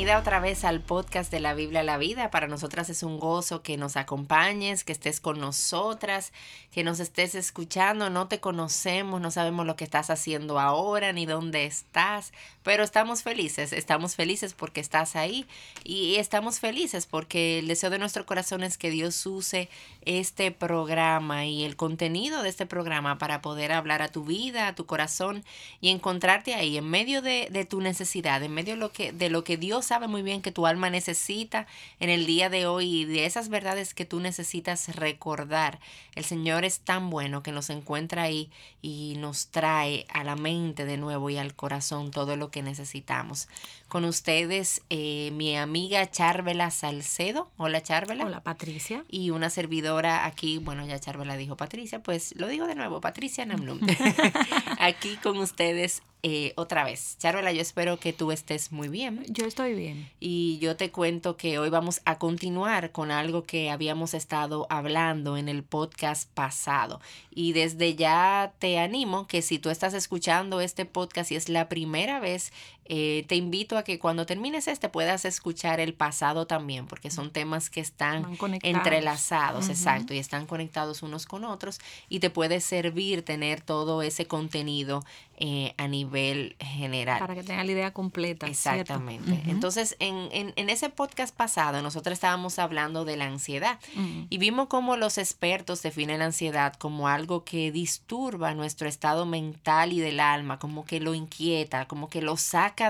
Bienvenida otra vez al podcast de la Biblia a la Vida. Para nosotras es un gozo que nos acompañes, que estés con nosotras, que nos estés escuchando. No te conocemos, no sabemos lo que estás haciendo ahora ni dónde estás, pero estamos felices porque estás ahí y estamos felices porque el deseo de nuestro corazón es que Dios use este programa y el contenido de este programa para poder hablar a tu vida, a tu corazón y encontrarte ahí en medio de tu necesidad, en medio de lo que Dios sabe muy bien que tu alma necesita en el día de hoy y de esas verdades que tú necesitas recordar. El Señor es tan bueno que nos encuentra ahí y nos trae a la mente de nuevo y al corazón todo lo que necesitamos. Con ustedes, mi amiga Charvela Salcedo. Hola, Charvela. Hola, Patricia. Y una servidora aquí, bueno, ya Charvela dijo Patricia, pues lo digo de nuevo, Patricia Namnum. Aquí con ustedes otra vez. Charvela, yo espero que tú estés muy bien. Yo estoy bien. Y yo te cuento que hoy vamos a continuar con algo que habíamos estado hablando en el podcast pasado. Y desde ya te animo que si tú estás escuchando este podcast y es la primera vez, te invito a que cuando termines puedas escuchar el pasado también, porque son temas que están entrelazados, exacto, y están conectados unos con otros y te puede servir tener todo ese contenido a nivel general. Para que tenga la idea completa. Exactamente. ¿Cierto? Entonces, en ese podcast pasado, nosotros estábamos hablando de la ansiedad y vimos cómo los expertos definen la ansiedad como algo que disturba nuestro estado mental y del alma, como que lo inquieta, como que lo saca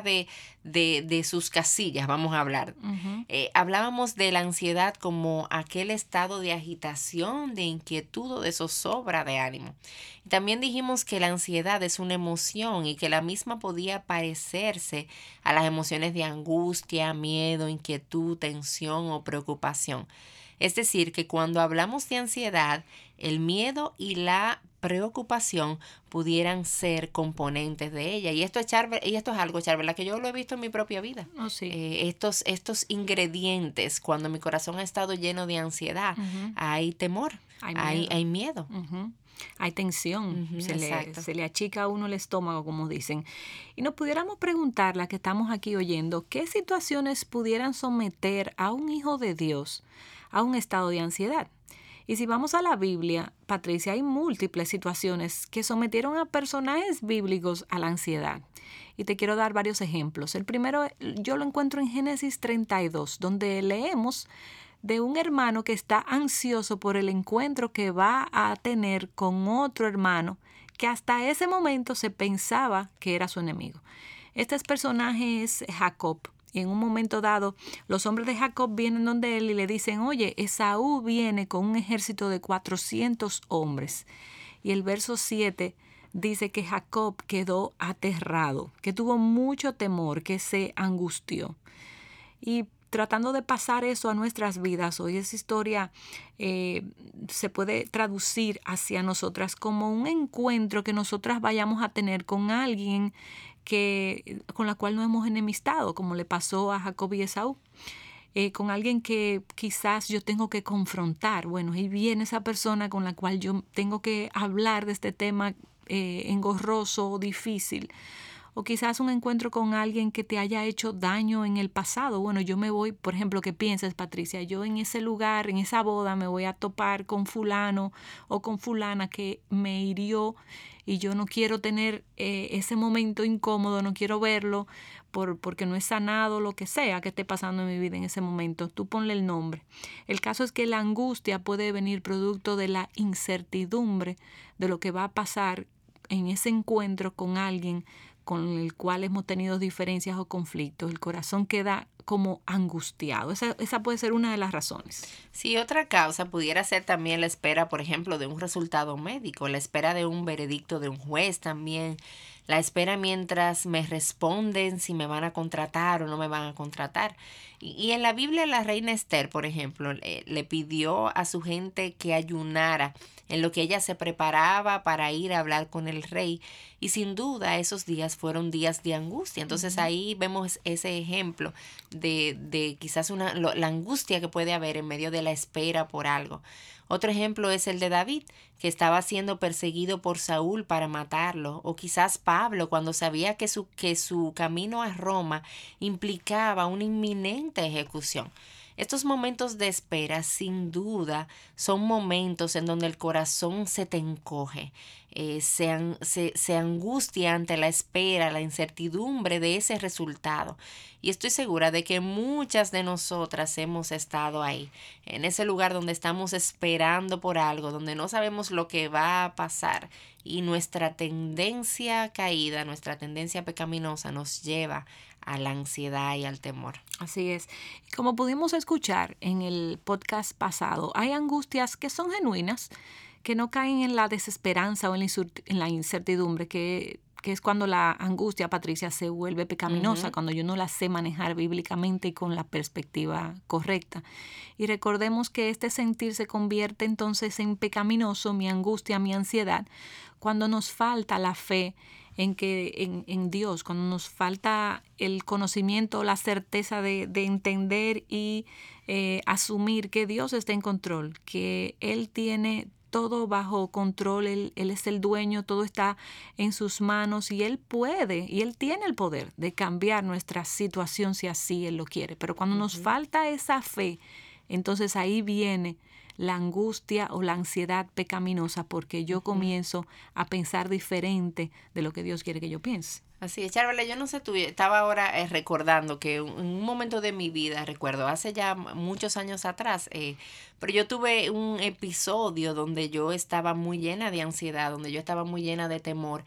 de sus casillas, vamos a hablar. Hablábamos de la ansiedad como aquel estado de agitación, de inquietud o de zozobra de ánimo. Y también dijimos que la ansiedad es una emoción y que la misma podía parecerse a las emociones de angustia, miedo, inquietud, tensión o preocupación. Es decir, que cuando hablamos de ansiedad, el miedo y la preocupación pudieran ser componentes de ella. Y esto es algo, Charvela, que yo lo he visto en mi propia vida. Oh, sí. Estos ingredientes, cuando mi corazón ha estado lleno de ansiedad, hay temor, hay miedo. Hay tensión, se le achica a uno el estómago, como dicen. Y nos pudiéramos preguntar, la que estamos aquí oyendo, ¿qué situaciones pudieran someter a un hijo de Dios a un estado de ansiedad? Y si vamos a la Biblia, Patricia, hay múltiples situaciones que sometieron a personajes bíblicos a la ansiedad. Y te quiero dar varios ejemplos. El primero yo lo encuentro en Génesis 32, donde leemos de un hermano que está ansioso por el encuentro que va a tener con otro hermano que hasta ese momento se pensaba que era su enemigo. Este personaje es Jacob. Y en un momento dado, los hombres de Jacob vienen donde él y le dicen, oye, Esaú viene con un ejército de 400 hombres. Y el verso 7 dice que Jacob quedó aterrado, que tuvo mucho temor, que se angustió. Y tratando de pasar eso a nuestras vidas, hoy esa historia se puede traducir hacia nosotras como un encuentro que nosotras vayamos a tener con alguien con la cual no hemos enemistado, como le pasó a Jacob y Esaú. Con alguien que quizás yo tengo que confrontar. Bueno, ahí viene esa persona con la cual yo tengo que hablar de este tema engorroso o difícil. O quizás un encuentro con alguien que te haya hecho daño en el pasado. Bueno, yo me voy, por ejemplo, ¿qué piensas, Patricia? Yo en ese lugar, en esa boda, me voy a topar con fulano o con fulana que me hirió y yo no quiero tener ese momento incómodo, no quiero verlo porque no he sanado lo que sea que esté pasando en mi vida en ese momento. Tú ponle el nombre. El caso es que la angustia puede venir producto de la incertidumbre de lo que va a pasar en ese encuentro con alguien con el cual hemos tenido diferencias o conflictos. El corazón queda como angustiado. Esa puede ser una de las razones. Sí, otra causa pudiera ser también la espera, por ejemplo, de un resultado médico, la espera de un veredicto de un juez también, la espera mientras me responden si me van a contratar o no me van a contratar. Y en la Biblia la reina Esther, por ejemplo, le pidió a su gente que ayunara en lo que ella se preparaba para ir a hablar con el rey. Y sin duda esos días fueron días de angustia. Entonces ahí vemos ese ejemplo de quizás la angustia que puede haber en medio de la espera por algo. Otro ejemplo es el de David, que estaba siendo perseguido por Saúl para matarlo, o quizás Pablo cuando sabía que su camino a Roma implicaba una inminente ejecución. Estos momentos de espera, sin duda, son momentos en donde el corazón se te encoge, se angustia ante la espera, la incertidumbre de ese resultado. Y estoy segura de que muchas de nosotras hemos estado ahí, en ese lugar donde estamos esperando por algo, donde no sabemos lo que va a pasar y nuestra tendencia caída, nuestra tendencia pecaminosa nos lleva a la ansiedad y al temor. Así es. Como pudimos escuchar en el podcast pasado, hay angustias que son genuinas, que no caen en la desesperanza o en la incertidumbre, que es cuando la angustia, Patricia, se vuelve pecaminosa, cuando yo no la sé manejar bíblicamente y con la perspectiva correcta. Y recordemos que este sentir se convierte entonces en pecaminoso, mi angustia, mi ansiedad, cuando nos falta la fe en Dios, cuando nos falta el conocimiento, la certeza de entender y asumir que Dios está en control, que Él tiene todo bajo control, él es el dueño, todo está en sus manos y Él puede y Él tiene el poder de cambiar nuestra situación si así Él lo quiere. Pero cuando nos falta esa fe, entonces ahí viene la angustia o la ansiedad pecaminosa, porque yo comienzo a pensar diferente de lo que Dios quiere que yo piense. Así es, Charvela, yo no sé, tú estaba ahora recordando que en un momento de mi vida, recuerdo, hace ya muchos años atrás, pero yo tuve un episodio donde yo estaba muy llena de ansiedad, donde yo estaba muy llena de temor.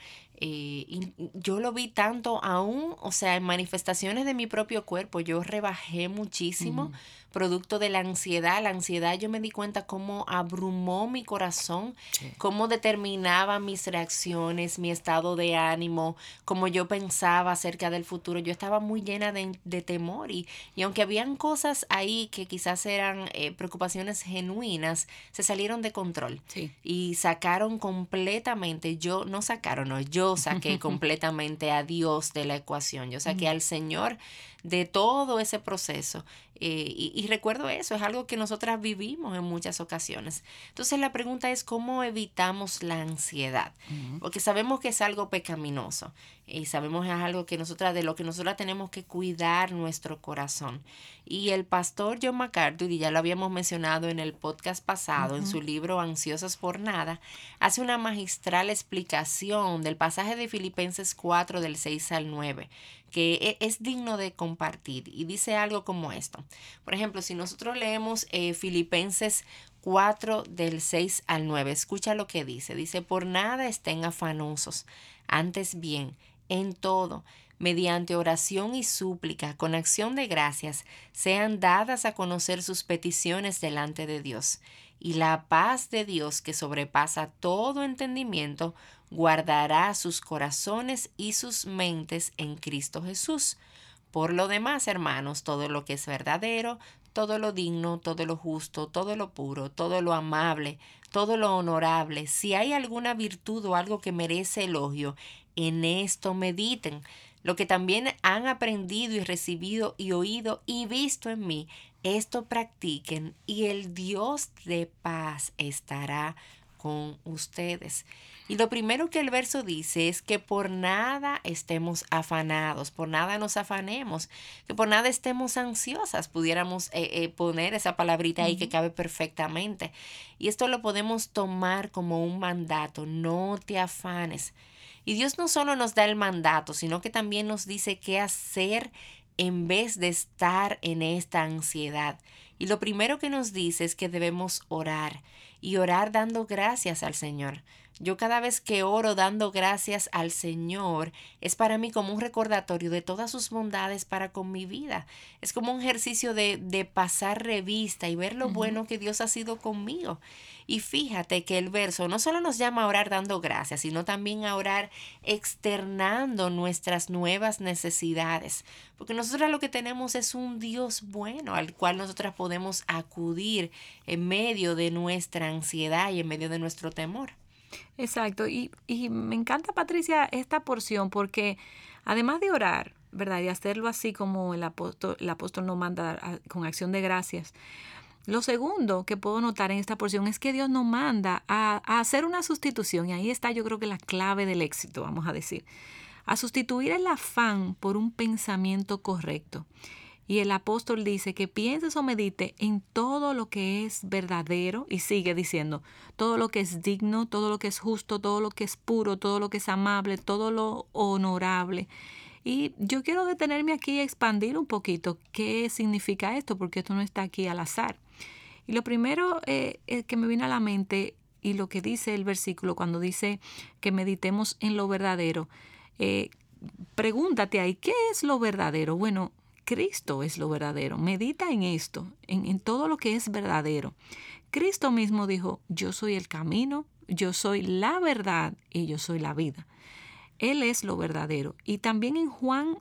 Y yo lo vi tanto aún, o sea, en manifestaciones de mi propio cuerpo, yo rebajé muchísimo, producto de la ansiedad. La ansiedad, yo me di cuenta cómo abrumó mi corazón, cómo determinaba mis reacciones, mi estado de ánimo, cómo yo pensaba acerca del futuro. Yo estaba muy llena de temor y aunque habían cosas ahí que quizás eran preocupaciones genuinas, se salieron de control y sacaron completamente, yo saqué completamente a Dios de la ecuación, yo saqué al Señor de todo ese proceso. Y recuerdo eso, es algo que nosotras vivimos en muchas ocasiones. Entonces la pregunta es ¿cómo evitamos la ansiedad? Porque sabemos que es algo pecaminoso y sabemos que es algo que de lo que nosotras tenemos que cuidar nuestro corazón. Y el pastor John MacArthur, y ya lo habíamos mencionado en el podcast pasado, en su libro Ansiosas por Nada, hace una magistral explicación del pasaje de Filipenses 4 del 6 al 9, que es digno de compartir y dice algo como esto. Por ejemplo, si nosotros leemos Filipenses 4 del 6 al 9, escucha lo que dice. Dice, por nada estén afanosos, antes bien, en todo, mediante oración y súplica, con acción de gracias, sean dadas a conocer sus peticiones delante de Dios. Y la paz de Dios, que sobrepasa todo entendimiento, guardará sus corazones y sus mentes en Cristo Jesús. Por lo demás, hermanos, todo lo que es verdadero, todo lo digno, todo lo justo, todo lo puro, todo lo amable, todo lo honorable, si hay alguna virtud o algo que merece elogio, en esto mediten. Lo que también han aprendido y recibido y oído y visto en mí, esto practiquen y el Dios de paz estará con ustedes. Y lo primero que el verso dice es que por nada estemos afanados, por nada nos afanemos, que por nada estemos ansiosas, pudiéramos poner esa palabrita ahí que cabe perfectamente. Y esto lo podemos tomar como un mandato, no te afanes. Y Dios no solo nos da el mandato, sino que también nos dice qué hacer en vez de estar en esta ansiedad. Y lo primero que nos dice es que debemos orar y orar dando gracias al Señor. Yo cada vez que oro dando gracias al Señor es para mí como un recordatorio de todas sus bondades para con mi vida. Es como un ejercicio de pasar revista y ver lo bueno que Dios ha sido conmigo. Y fíjate que el verso no solo nos llama a orar dando gracias, sino también a orar externando nuestras nuevas necesidades. Porque nosotros lo que tenemos es un Dios bueno al cual nosotras podemos acudir en medio de nuestra ansiedad y en medio de nuestro temor. Exacto. Y me encanta, Patricia, esta porción porque además de orar, ¿verdad? Y hacerlo así como el apóstol nos manda con acción de gracias, Lo segundo que puedo notar en esta porción es que Dios nos manda a hacer una sustitución, y ahí está yo creo que la clave del éxito, vamos a decir, a sustituir el afán por un pensamiento correcto. Y el apóstol dice que pienses o medite en todo lo que es verdadero, y sigue diciendo, todo lo que es digno, todo lo que es justo, todo lo que es puro, todo lo que es amable, todo lo honorable. Y yo quiero detenerme aquí y expandir un poquito qué significa esto, porque esto no está aquí al azar. Y lo primero que me viene a la mente, y lo que dice el versículo cuando dice que meditemos en lo verdadero, pregúntate ahí, ¿qué es lo verdadero? Bueno, Cristo es lo verdadero. Medita en esto, en todo lo que es verdadero. Cristo mismo dijo, yo soy el camino, yo soy la verdad y yo soy la vida. Él es lo verdadero. Y también en Juan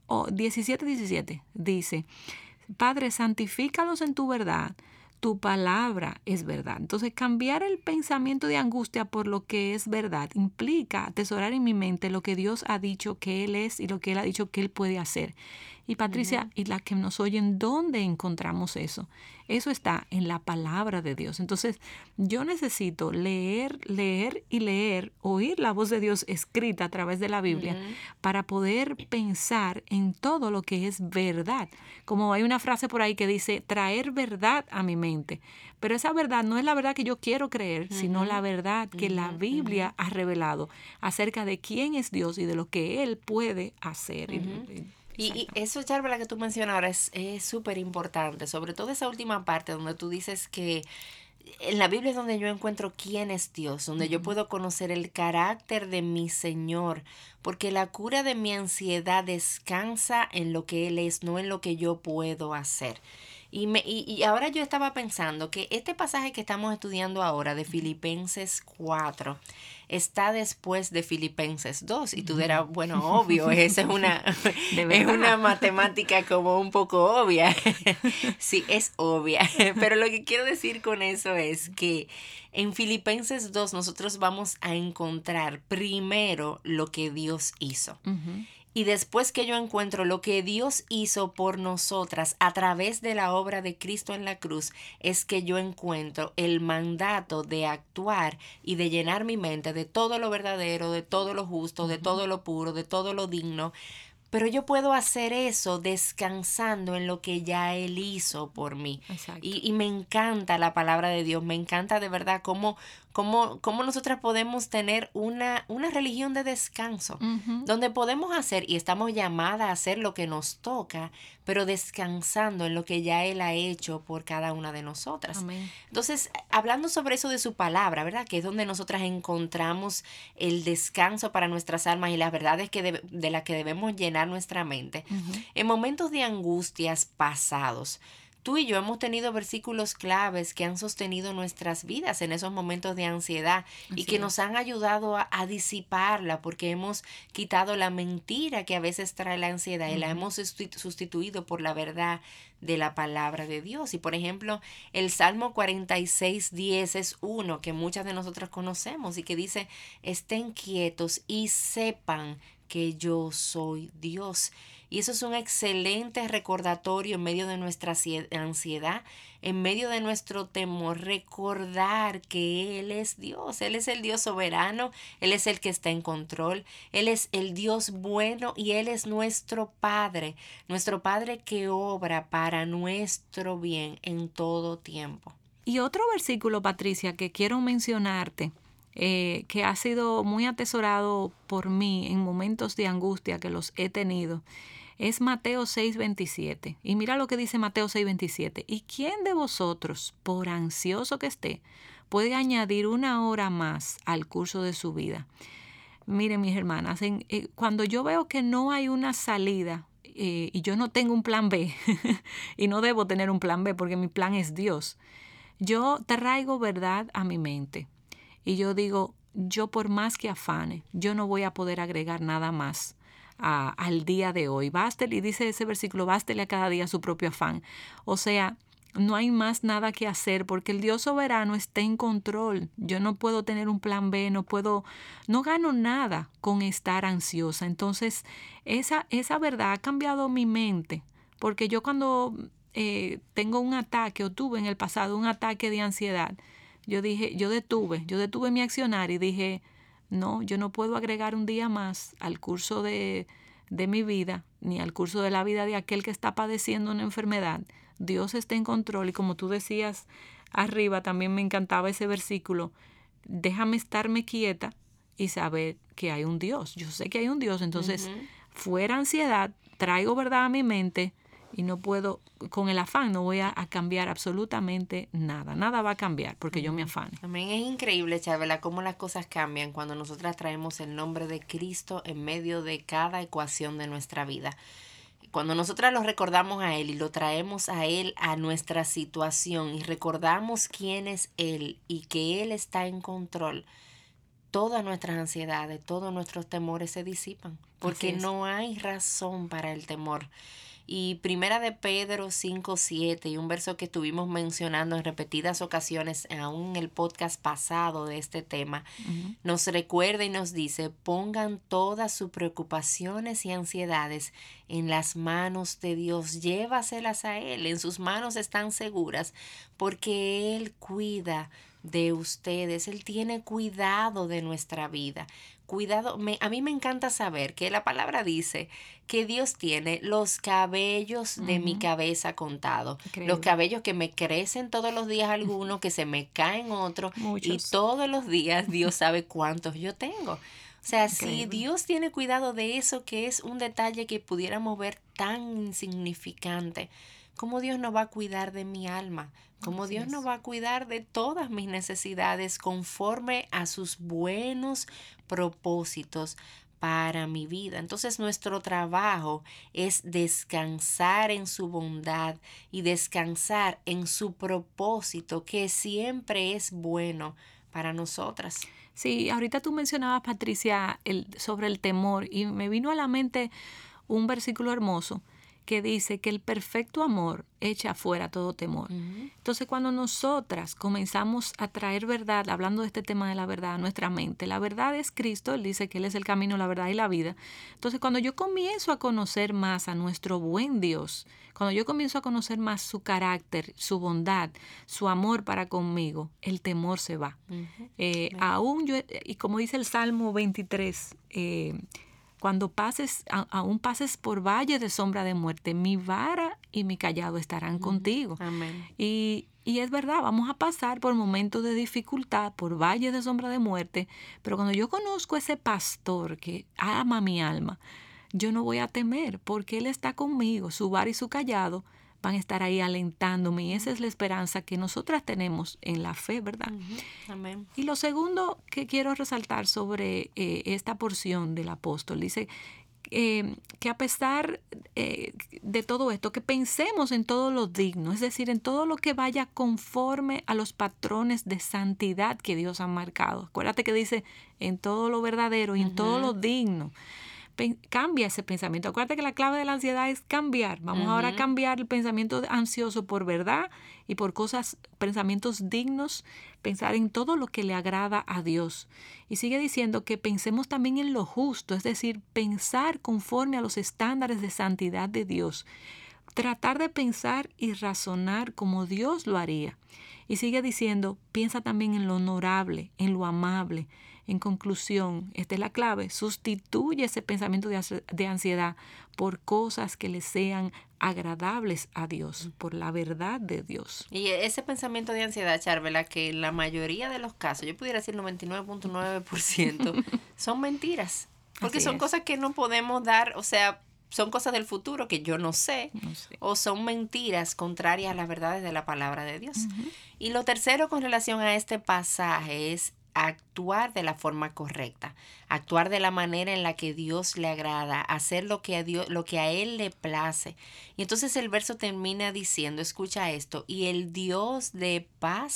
17:17 dice, Padre, santifícalos en tu verdad. Tu palabra es verdad. Entonces, cambiar el pensamiento de angustia por lo que es verdad implica atesorar en mi mente lo que Dios ha dicho que Él es y lo que Él ha dicho que Él puede hacer. Y Patricia, y las que nos oyen, ¿dónde encontramos eso? Eso está en la palabra de Dios. Entonces, yo necesito leer y leer, oír la voz de Dios escrita a través de la Biblia para poder pensar en todo lo que es verdad. Como hay una frase por ahí que dice, traer verdad a mi mente. Pero esa verdad no es la verdad que yo quiero creer, sino la verdad que la Biblia ha revelado acerca de quién es Dios y de lo que Él puede hacer. Y eso, Charla, que tú mencionas ahora es súper importante, sobre todo esa última parte donde tú dices que en la Biblia es donde yo encuentro quién es Dios, donde yo puedo conocer el carácter de mi Señor, porque la cura de mi ansiedad descansa en lo que Él es, no en lo que yo puedo hacer. Y ahora yo estaba pensando que este pasaje que estamos estudiando ahora de Filipenses 4 está después de Filipenses 2. Y tú dirás, bueno, obvio, esa es una matemática como un poco obvia. Sí, es obvia. Pero lo que quiero decir con eso es que en Filipenses 2 nosotros vamos a encontrar primero lo que Dios hizo. Y después que yo encuentro lo que Dios hizo por nosotras a través de la obra de Cristo en la cruz, es que yo encuentro el mandato de actuar y de llenar mi mente de todo lo verdadero, de todo lo justo, de todo lo puro, de todo lo digno. Pero yo puedo hacer eso descansando en lo que ya Él hizo por mí. Y me encanta la palabra de Dios, me encanta de verdad cómo nosotras podemos tener una religión de descanso, donde podemos hacer y estamos llamadas a hacer lo que nos toca, pero descansando en lo que ya Él ha hecho por cada una de nosotras. Amén. Entonces, hablando sobre eso de su palabra, ¿verdad? Que es donde nosotras encontramos el descanso para nuestras almas y las verdades de las que debemos llenar nuestra mente. En momentos de angustias pasados, tú y yo hemos tenido versículos claves que han sostenido nuestras vidas en esos momentos de ansiedad y que nos han ayudado a disiparla, porque hemos quitado la mentira que a veces trae la ansiedad y la hemos sustituido por la verdad de la palabra de Dios. Y por ejemplo, el Salmo 46:10 es uno que muchas de nosotras conocemos y que dice, estén quietos y sepan que yo soy Dios. Y eso es un excelente recordatorio en medio de nuestra ansiedad, en medio de nuestro temor, recordar que Él es Dios. Él es el Dios soberano, Él es el que está en control, Él es el Dios bueno y Él es nuestro Padre que obra para nuestro bien en todo tiempo. Y otro versículo, Patricia, que quiero mencionarte, que ha sido muy atesorado por mí en momentos de angustia que los he tenido, es Mateo 6:27. Y mira lo que dice Mateo 6:27. ¿Y quién de vosotros, por ansioso que esté, puede añadir una hora más al curso de su vida? Miren, mis hermanas, cuando yo veo que no hay una salida y yo no tengo un plan B, y no debo tener un plan B porque mi plan es Dios, yo traigo verdad a mi mente. Y yo digo, yo por más que afane, yo no voy a poder agregar nada más al día de hoy. Bástele, y dice ese versículo, bástele a cada día su propio afán. O sea, no hay más nada que hacer porque el Dios soberano está en control. Yo no puedo tener un plan B, no gano nada con estar ansiosa. Entonces, esa verdad ha cambiado mi mente, porque yo cuando tengo un ataque o tuve en el pasado un ataque de ansiedad, yo detuve mi accionar y dije, no, yo no puedo agregar un día más al curso de mi vida, ni al curso de la vida de aquel que está padeciendo una enfermedad. Dios está en control y como tú decías arriba, también me encantaba ese versículo, déjame estarme quieta y saber que hay un Dios. Yo sé que hay un Dios, entonces fuera ansiedad, traigo verdad a mi mente y no puedo, con el afán no voy a cambiar absolutamente nada. Nada va a cambiar porque yo me afane. También es increíble, Chabela, cómo las cosas cambian cuando nosotras traemos el nombre de Cristo en medio de cada ecuación de nuestra vida. Cuando nosotras lo recordamos a Él y lo traemos a Él, a nuestra situación, y recordamos quién es Él y que Él está en control, todas nuestras ansiedades, todos nuestros temores se disipan, porque no hay razón para el temor. Y Primera de Pedro 5:7, y un verso que estuvimos mencionando en repetidas ocasiones, aún en el podcast pasado de este tema, nos recuerda y nos dice, pongan todas sus preocupaciones y ansiedades en las manos de Dios, llévaselas a Él, en sus manos están seguras, porque Él cuida de ustedes, Él tiene cuidado de nuestra vida. Cuidado, a mí me encanta saber que la palabra dice que Dios tiene los cabellos de mi cabeza contados. Increíble. Los cabellos que me crecen todos los días algunos, que se me caen otros. Muchos. Y todos los días Dios sabe cuántos yo tengo. O sea, Increíble. si Dios tiene cuidado de eso, que es un detalle que pudiéramos ver tan insignificante, ¿cómo Dios no va a cuidar de mi alma? ¿Cómo Dios no va a cuidar de todas mis necesidades conforme a sus buenos propósitos para mi vida? Entonces nuestro trabajo es descansar en su bondad y descansar en su propósito, que siempre es bueno para nosotras. Sí, ahorita tú mencionabas, Patricia, sobre el temor y me vino a la mente un versículo hermoso que dice que el perfecto amor echa fuera todo temor. Entonces, cuando nosotras comenzamos a traer verdad, hablando de este tema de la verdad a nuestra mente, la verdad es Cristo, Él dice que Él es el camino, la verdad y la vida. Entonces, cuando yo comienzo a conocer más a nuestro buen Dios, cuando yo comienzo a conocer más su carácter, su bondad, su amor para conmigo, el temor se va. Aún yo, y como dice el Salmo 23, cuando aún pases por valle de sombra de muerte, mi vara y mi callado estarán contigo. Amén. Y es verdad, vamos a pasar por momentos de dificultad, por valles de sombra de muerte, pero cuando yo conozco a ese pastor que ama mi alma, yo no voy a temer porque Él está conmigo, su vara y su callado van a estar ahí alentándome y esa es la esperanza que nosotras tenemos en la fe, ¿verdad? Amén. Y lo segundo que quiero resaltar sobre esta porción del apóstol, dice que a pesar de todo esto, que pensemos en todo lo digno, es decir, en todo lo que vaya conforme a los patrones de santidad que Dios ha marcado. Acuérdate que dice en todo lo verdadero y en todo lo digno. Cambia ese pensamiento. Acuérdate que la clave de la ansiedad es cambiar. Vamos ahora a cambiar el pensamiento ansioso por verdad y por pensamientos dignos, pensar en todo lo que le agrada a Dios. Y sigue diciendo que pensemos también en lo justo, es decir, pensar conforme a los estándares de santidad de Dios. Tratar de pensar y razonar como Dios lo haría. Y sigue diciendo, piensa también en lo honorable, en lo amable. En conclusión, esta es la clave, sustituye ese pensamiento de ansiedad por cosas que le sean agradables a Dios, por la verdad de Dios. Y ese pensamiento de ansiedad, Charvela, que en la mayoría de los casos, yo pudiera decir 99.9%, son mentiras. Porque son cosas que no podemos dar, o sea, son cosas del futuro que yo no sé. O son mentiras contrarias a las verdades de la palabra de Dios. Y lo tercero con relación a este pasaje es actuar de la forma correcta, actuar de la manera en la que Dios le agrada, hacer lo que a Él le place. Y entonces el verso termina diciendo, escucha esto, y el Dios de paz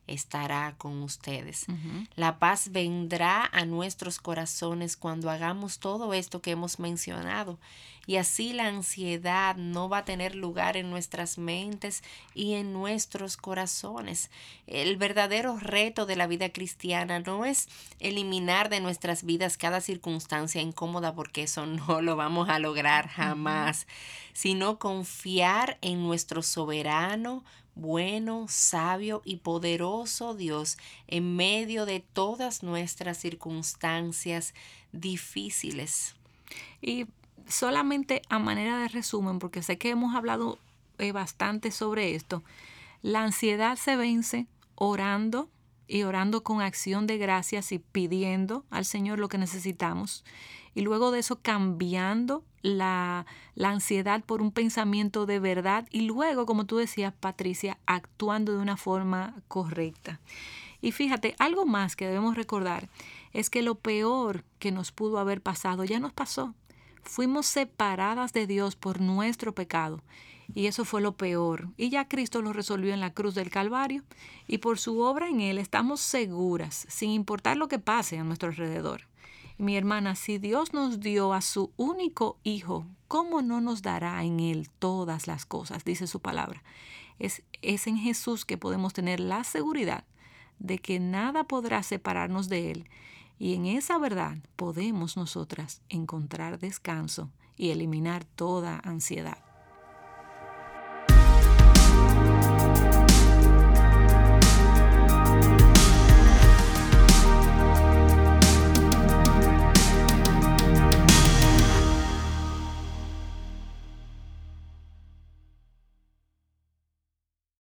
estará con ustedes. Uh-huh. La paz vendrá a nuestros corazones cuando hagamos todo esto que hemos mencionado, y así la ansiedad no va a tener lugar en nuestras mentes y en nuestros corazones. El verdadero reto de la vida cristiana no es eliminar de nuestras vidas cada circunstancia incómoda, porque eso no lo vamos a lograr jamás, sino confiar en nuestro soberano, bueno, sabio y poderoso Dios en medio de todas nuestras circunstancias difíciles. Y solamente a manera de resumen, porque sé que hemos hablado bastante sobre esto, la ansiedad se vence orando y orando con acción de gracias y pidiendo al Señor lo que necesitamos. Y luego de eso cambiando la ansiedad por un pensamiento de verdad y luego, como tú decías, Patricia, actuando de una forma correcta. Y fíjate, algo más que debemos recordar es que lo peor que nos pudo haber pasado ya nos pasó. Fuimos separadas de Dios por nuestro pecado y eso fue lo peor. Y ya Cristo lo resolvió en la cruz del Calvario y por su obra en Él estamos seguras, sin importar lo que pase a nuestro alrededor. Mi hermana, si Dios nos dio a su único Hijo, ¿cómo no nos dará en Él todas las cosas? Dice su palabra. Es en Jesús que podemos tener la seguridad de que nada podrá separarnos de Él. Y en esa verdad podemos nosotras encontrar descanso y eliminar toda ansiedad.